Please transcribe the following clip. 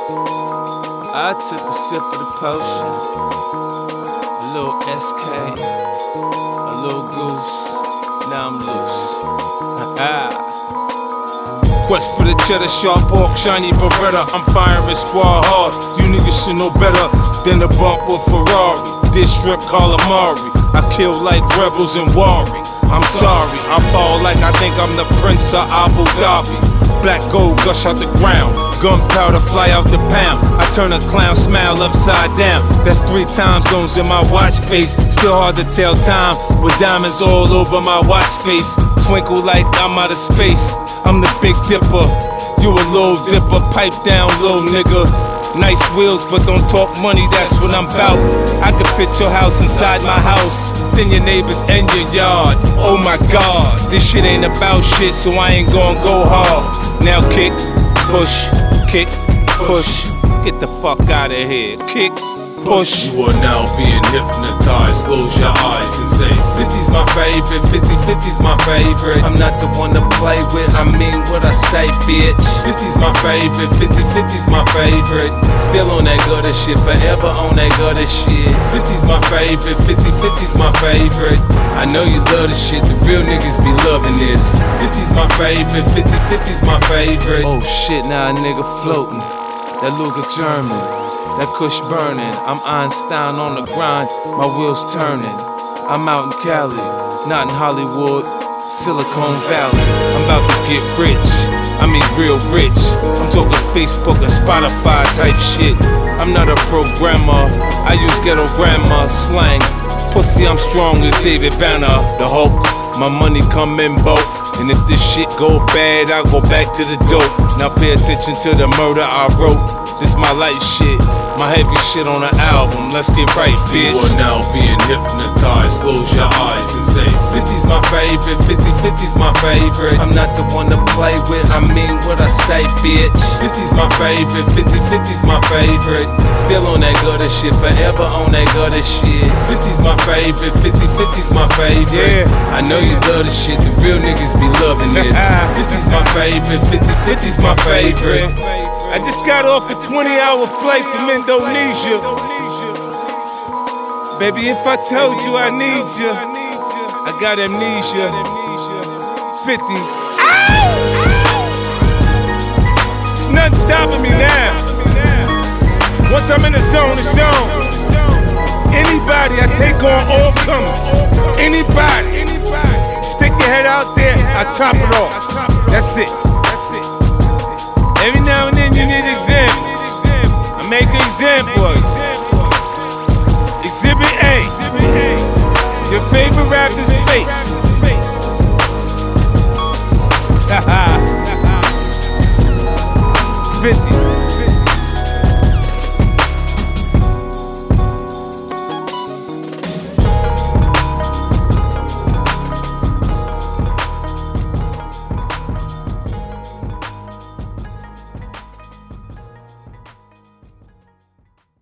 I took a sip of the potion, a little SK, a little goose, now I'm loose. Quest for the cheddar, sharp pork, shiny Beretta. I'm firing squad hard, you niggas should know better than to bump with Ferrari. Dish shrimp calamari, I kill like rebels in Wari. I'm sorry, I fall like I think I'm the Prince of Abu Dhabi. Black gold gush out the ground, gunpowder fly out the pound. I turn a clown smile upside down. That's 3 time zones in my watch face. Still hard to tell time with diamonds all over my watch face. Twinkle like I'm out of space. I'm the Big Dipper, you a little dipper. Pipe down, little nigga. Nice wheels, but don't talk money, that's what I'm bout. I could fit your house inside my house, then your neighbors and your yard. Oh my God, this shit ain't about shit, so I ain't gonna go hard. Now kick, push, kick, push. Get the fuck out of here. Kick, push. You are now being hypnotized. Close your eyes and say 50's my favorite, 50's my favorite. I'm not the one to play with, I mean what I say, bitch. 50's my favorite, 50's my favorite. Still on that gutter shit, forever on that gutter shit. 50's my favorite, 50's my favorite. I know you love the shit, the real niggas be loving this. 50's my favorite, 50's my favorite. Oh shit, now a nigga floating. That Luger German, that Kush burning. I'm Einstein on the grind, my wheels turning. I'm out in Cali, not in Hollywood, Silicon Valley. I'm about to get rich, I mean real rich. I'm talking Facebook and Spotify type shit. I'm not a programmer, I use ghetto grammar, slang. Pussy, I'm strong as David Banner, the Hulk. My money come in bulk, and if this shit go bad, I'll go back to the dope. Now pay attention to the murder I wrote. This my light shit, my heavy shit on the album. Let's get right, bitch. You are now being hypnotized. Close your eyes and say 50's my favorite, 50's my favorite. I'm not the one to play with, I mean what I say, bitch. 50's my favorite, 50's my favorite. Still on that gutter shit, forever on that gutter shit. 50's my favorite, 50's my favorite. Yeah, I know you love the shit, the real niggas be loving this. 50's my favorite, 50's my favorite. I just got off a 20-hour flight from Indonesia. Baby, if I told you I need you, I got amnesia. 50. There's nothing stopping me now. Once I'm in the zone, it's on. Anybody, I take on all comers. Anybody. Stick your head out there, I top it off. That's it. Every now and then you need examples. I make examples. Exhibit A. Your favorite rapper's face. 50.